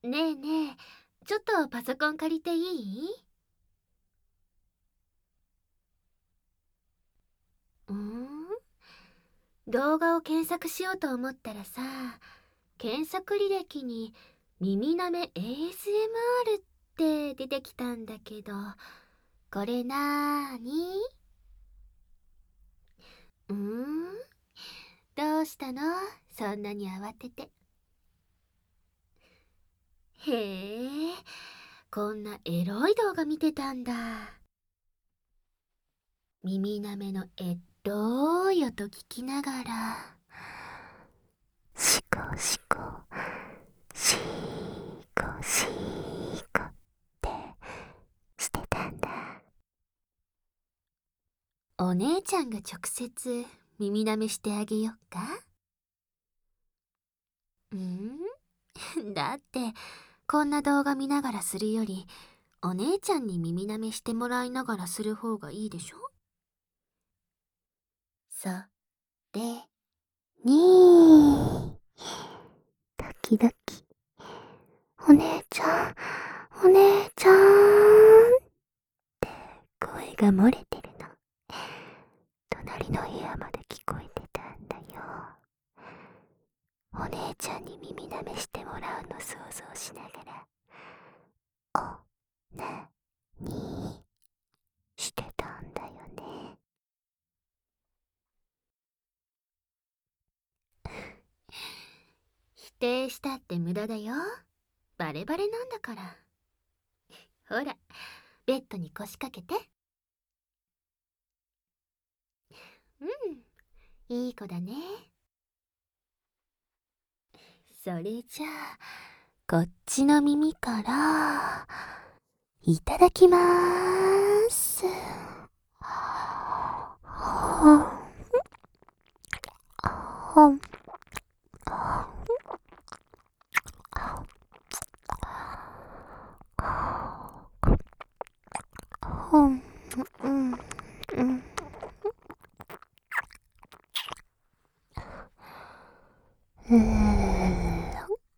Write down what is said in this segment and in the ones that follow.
ねえねえ、ちょっとパソコン借りていい？うーん動画を検索しようと思ったらさ、検索履歴に耳なめ ASMR って出てきたんだけど、これなーに？うーんどうしたの？そんなに慌てて。へえ、こんなエロい動画見てたんだ。耳なめのロい音聞きながら、シコシコ、シーコシーコってしてたんだ。お姉ちゃんが直接耳なめしてあげよっか？だってこんな動画見ながらするより、お姉ちゃんに耳なめしてもらいながらする方がいいでしょ？それに時々お姉ちゃん、お姉ちゃんって声が漏れてるの。隣の部屋まで聞こえてたんだよ。お姉ちゃんに耳なめしてもらうの想像しながら、おなにしてたんだよね。否定したって無駄だよ。バレバレなんだから。ほら、ベッドに腰掛けて。いい子だね。それじゃあ、こっちの耳から、いただきまーす。ほん、ほん、うん、うん。うーん。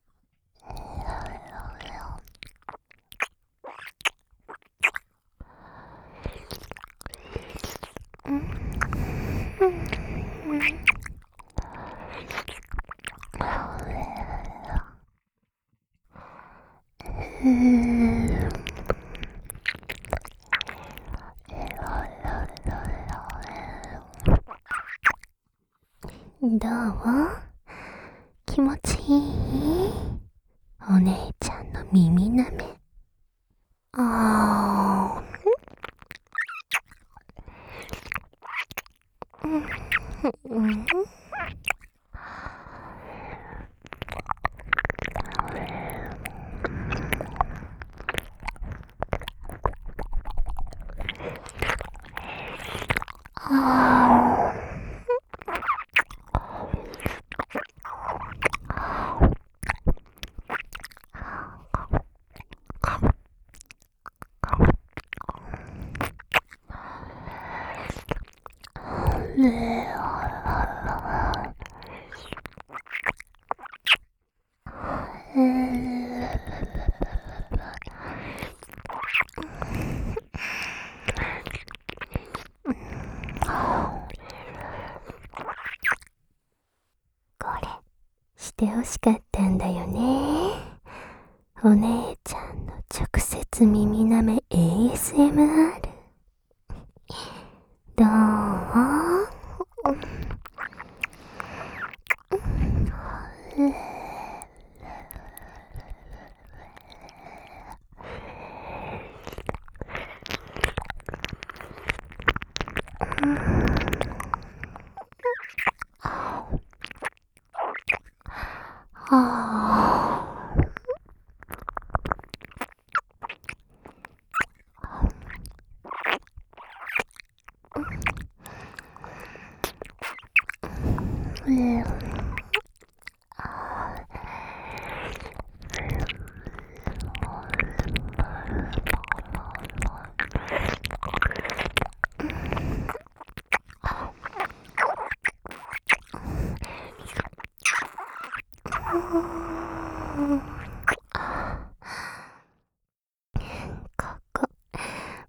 どう？気持ちいい？お姉ちゃんの耳なめ。あー。うん。あー。ねえ。これ、してほしかったんだよね。お姉ちゃんの直接耳なめ ASMR。どう？は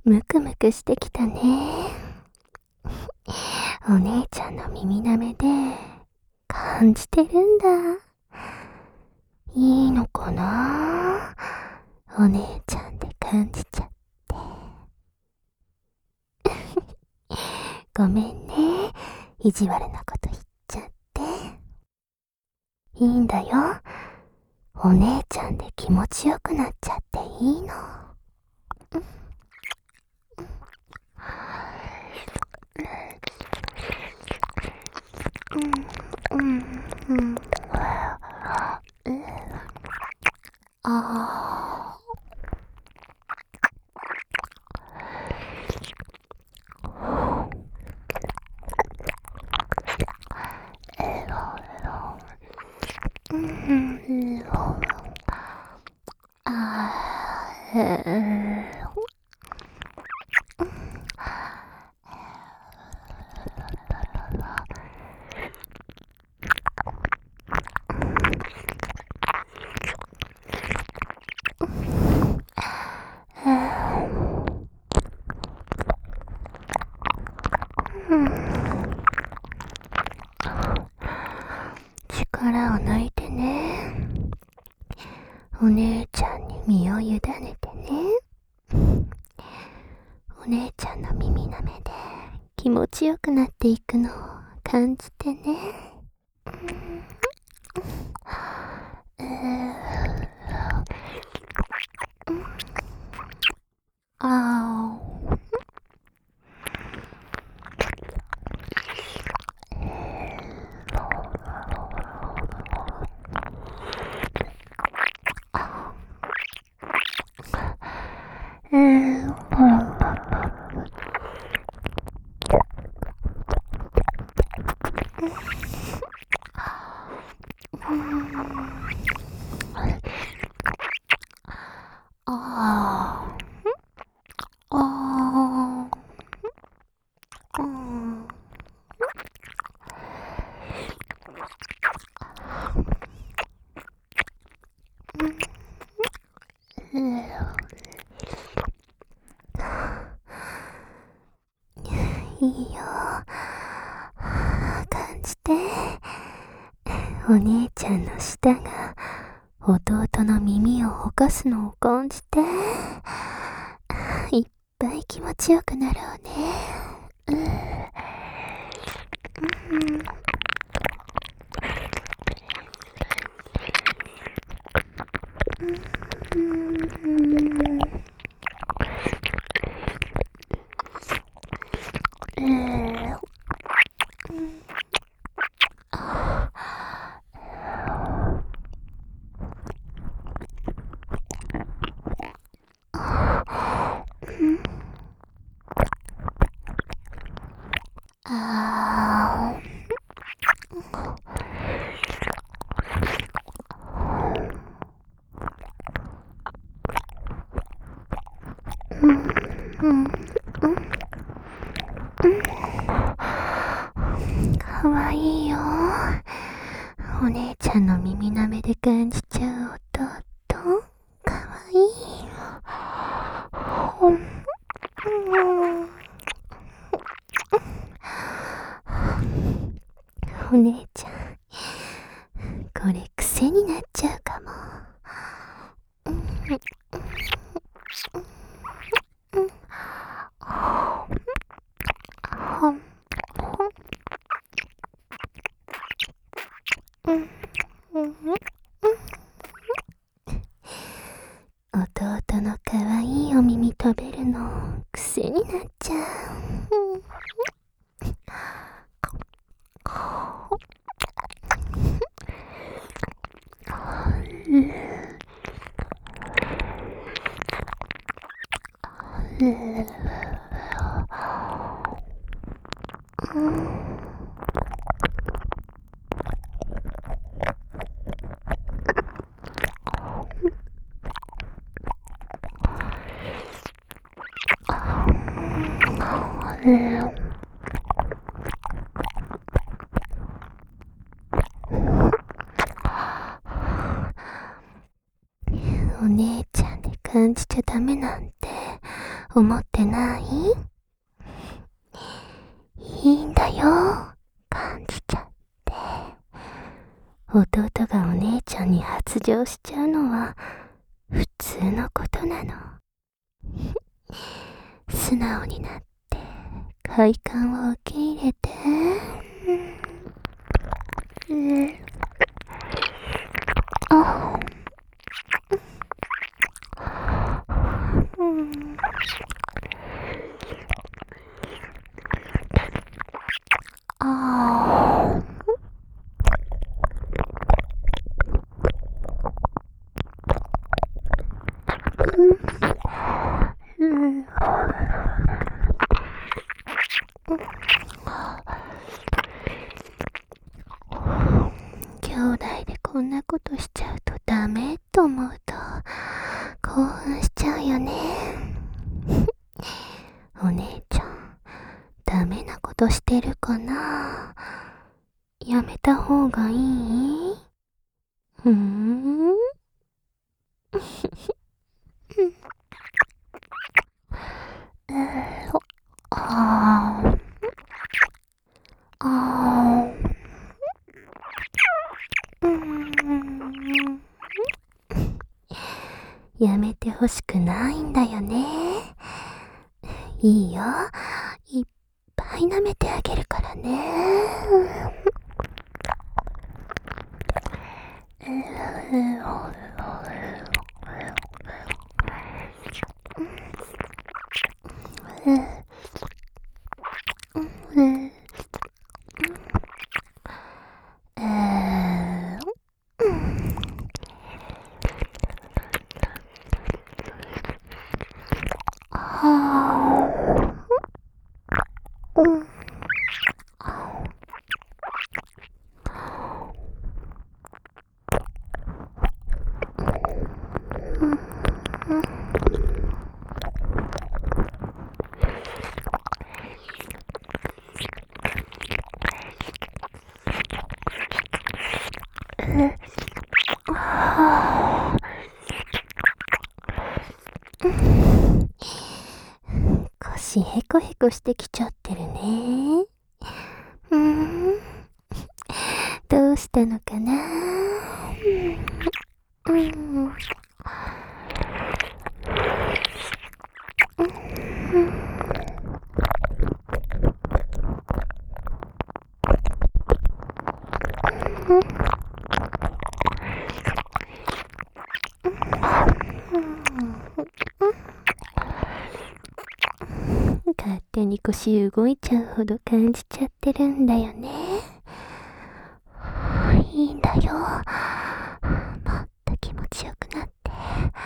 ムクムクしてきたね。お姉ちゃんの耳なめで感じてるんだ。いいのかな、お姉ちゃんで感じちゃって。ごめんね、意地悪なこと言っちゃって。いいんだよ、お姉ちゃんで気持ちよくなっちゃっていいの。うん、うん、あー、うん、力を抜いてね。お姉ちゃんに身を委ねてね。お姉ちゃんの耳なめで気持ちよくなっていくのを感じてね。ああああ、いいよ、感じて。お姉ちゃんの舌が弟の耳をほかすのを感じて、いっぱい気持ちよくなるわね。あかわいいよ。お姉ちゃんの耳なめで感じちゃう弟。かわいい。お姉ちゃん、これ癖になっちゃうかも。弟のかわいいお耳食べるの癖になっちゃう。お姉ちゃんで感じちゃダメなんて思ってない？いいんだよ、感じちゃって。弟がお姉ちゃんに発情しちゃうのは普通のことなの。素直になって快感を受け入れて。あ、兄弟でこんなことしちゃうとダメと思うと興奮しちゃうよね。お姉ちゃん、ダメなことしてるかな？やめた方がいい？あーあー、やめてほしくないんだよね。いいよ、いっぱい舐めてあげるからね。腰ヘコヘコしてきちゃってるね。どうしたのかな？勝手に腰動いちゃうほど感じちゃってるんだよね。いいんだよ、もっと気持ちよくなって。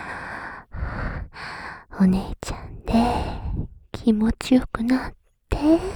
お姉ちゃんで気持ちよくなって。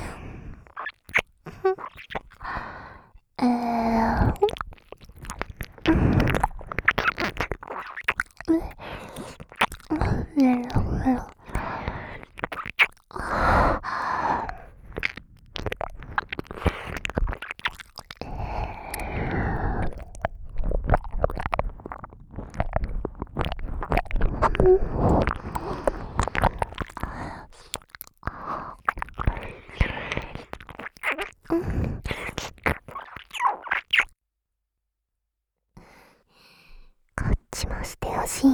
こっちもしてほしい？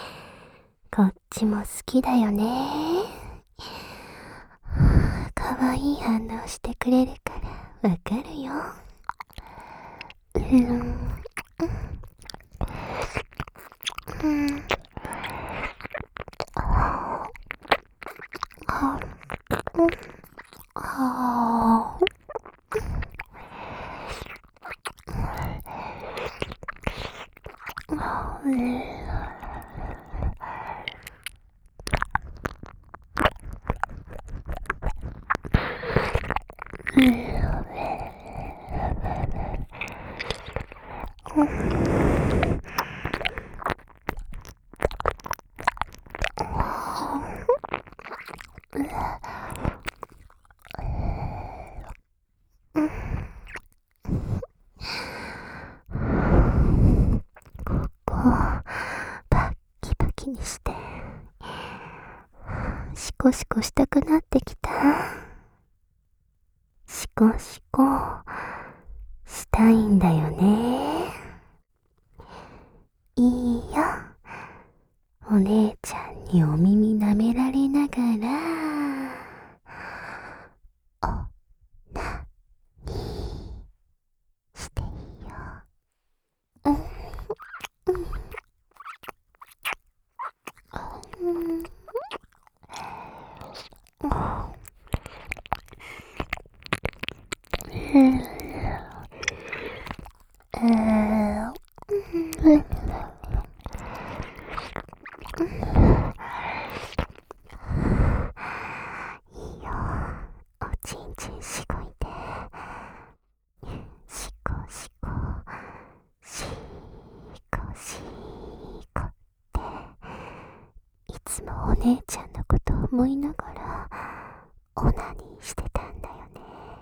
こっちも好きだよね。かわいい反応してくれるからわかるよ。バッキバキにしてシコシコしたくなってきた。シコシコしたいんだよね。いいよ、お姉ちゃんにお耳舐められながらおなにしていいよ。いいよ、おちんちんしごいて、しこしこしこしこっていつもお姉ちゃんのこと思いながらオナニーしてたんだよね。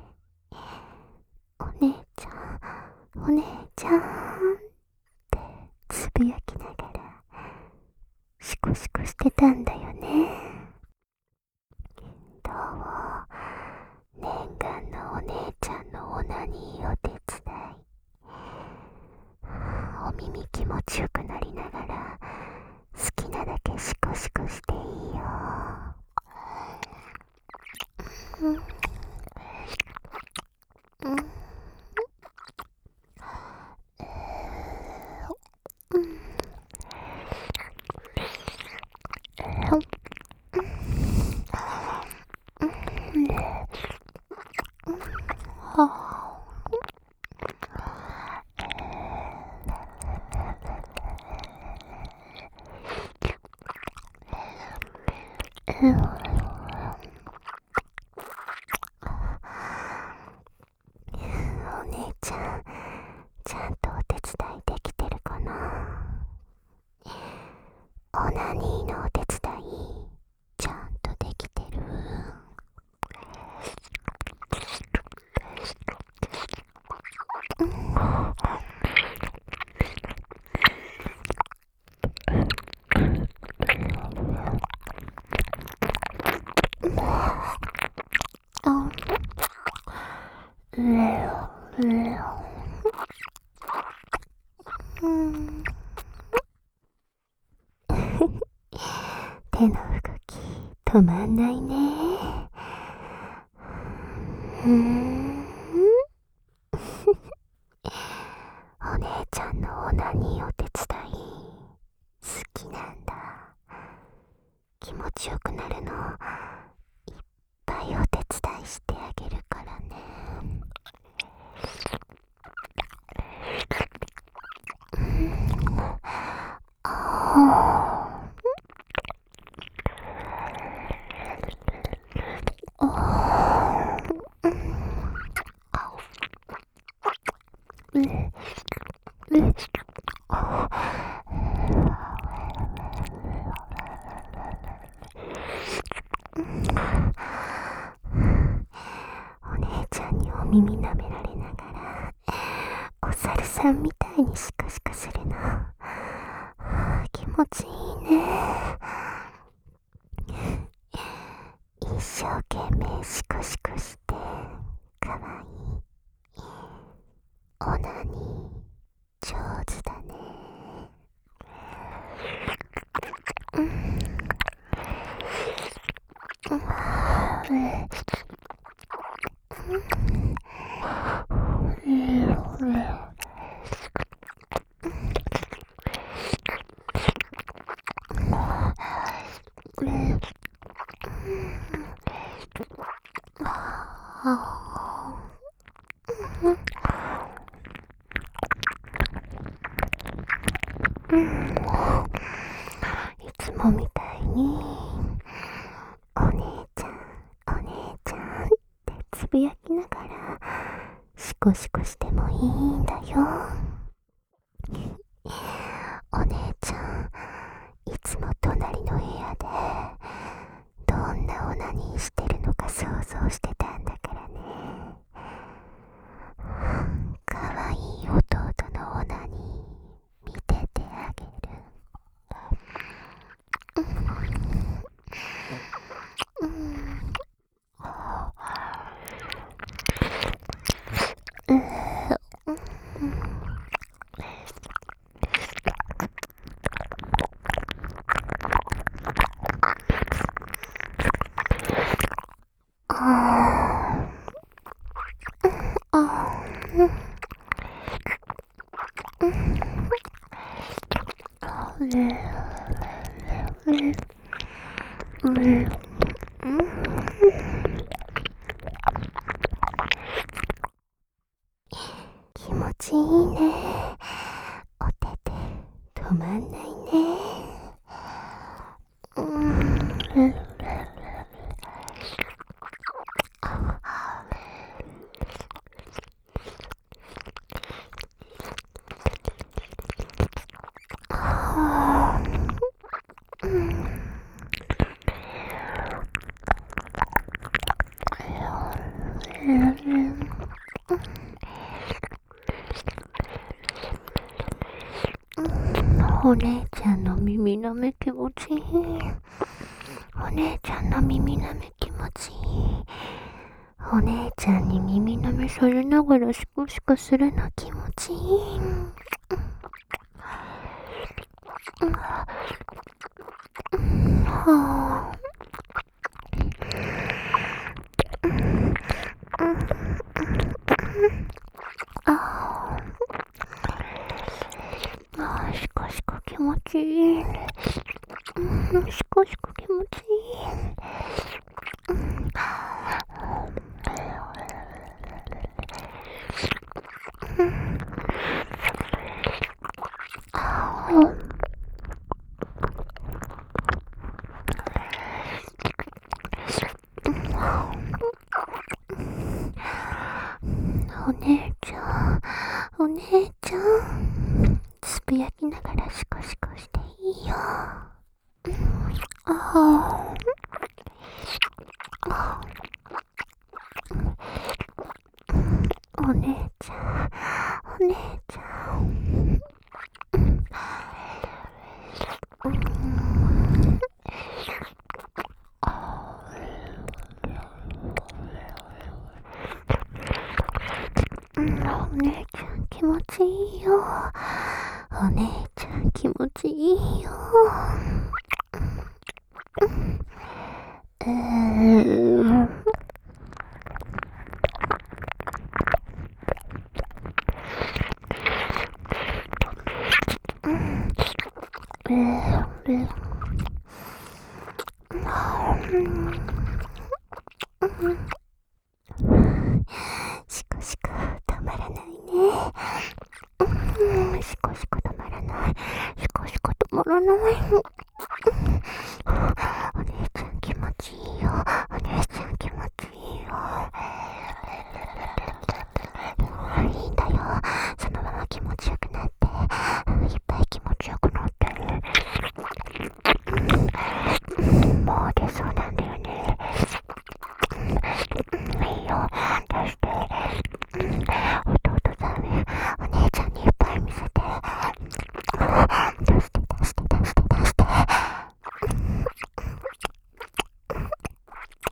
お姉ちゃん、お姉ちゃんってつぶやきながらシコシコしてたんだよね。どう念願のお姉ちゃんのオナニーお手伝い、お耳気持ちよくなりながら好きなだけシコシコしていいよ。お姉ちゃん、ちゃんとお手伝いできてるかな。オナニーのお手伝いちゃんとできてる。手の動き止まんないね。お姉ちゃんのオナニーお手伝い好きなんだ。気持ちよくなるのいっぱいお手伝いしてあげるからね。お姉ちゃんにお耳舐められながらお猿さんみたいにシカシカするの気持ちいいね。一生懸命シコシコしてかわいいオナニー上手だね。 いつもみたいにお姉ちゃんお姉ちゃんってつぶやきながらシコシコしてもいいんだよ。お姉ちゃんいつも隣の部屋でどんなオナニーしてるのか想像してたんだからね。かわいい弟のオナニー見ててあげる。気持ちいいね。お手手止まんないね。お姉ちゃんの耳なめ気持ちいい。お姉ちゃんの耳なめ気持ちいい。お姉ちゃんに耳なめされながらシコシコするの気持ちいい。はあ。シコシコ気持ちいい。シコシコ気持ちいい。お姉ちゃん、お姉ちゃん、つぶやきながらシコシコしていいよ。お姉ちゃん、お姉ちゃん。お姉ちゃん気持ちいいよ。お姉ちゃん気持ちいいよ。シコシコ止まらないね。シコシコ止まらない。シコシコ止まらない。お姉ちゃん気持ちいいよ。お姉ちゃん気持ちいいよ。いいんだよ。そのまま気持ちよくなって、いっぱい気持ちよくなって。もう出そうなんだよね。いいよ。出して。弟さんね、お姉ちゃんにいっぱい見せて。出して出して出して出して。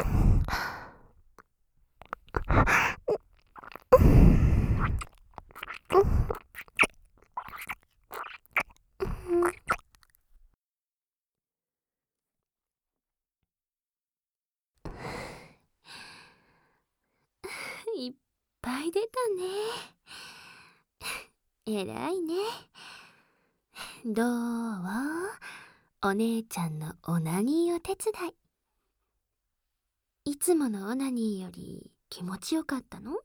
いっぱい出たね。えらいね。どう？お姉ちゃんのオナニーお手伝い。いつものオナニーより気持ちよかったの？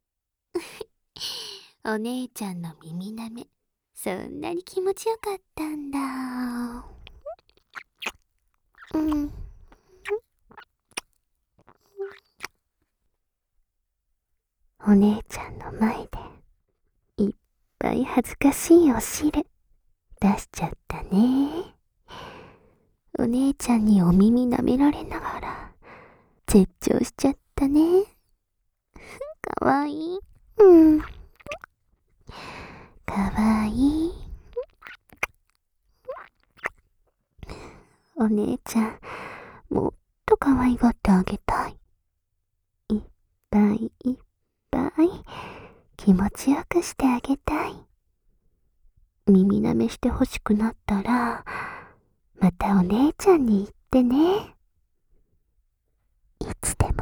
お姉ちゃんの耳舐め、そんなに気持ちよかったんだ。うん。お姉ちゃんの前でいっぱい恥ずかしいお汁出しちゃったね。お姉ちゃんにお耳舐められながら絶頂しちゃったね。かわいい。うん。かわいい。お姉ちゃん、もっと可愛がってあげたい。いっぱいいっぱい気持ちよくしてあげたい。耳舐めしてほしくなったら、またお姉ちゃんに言ってね。いつでも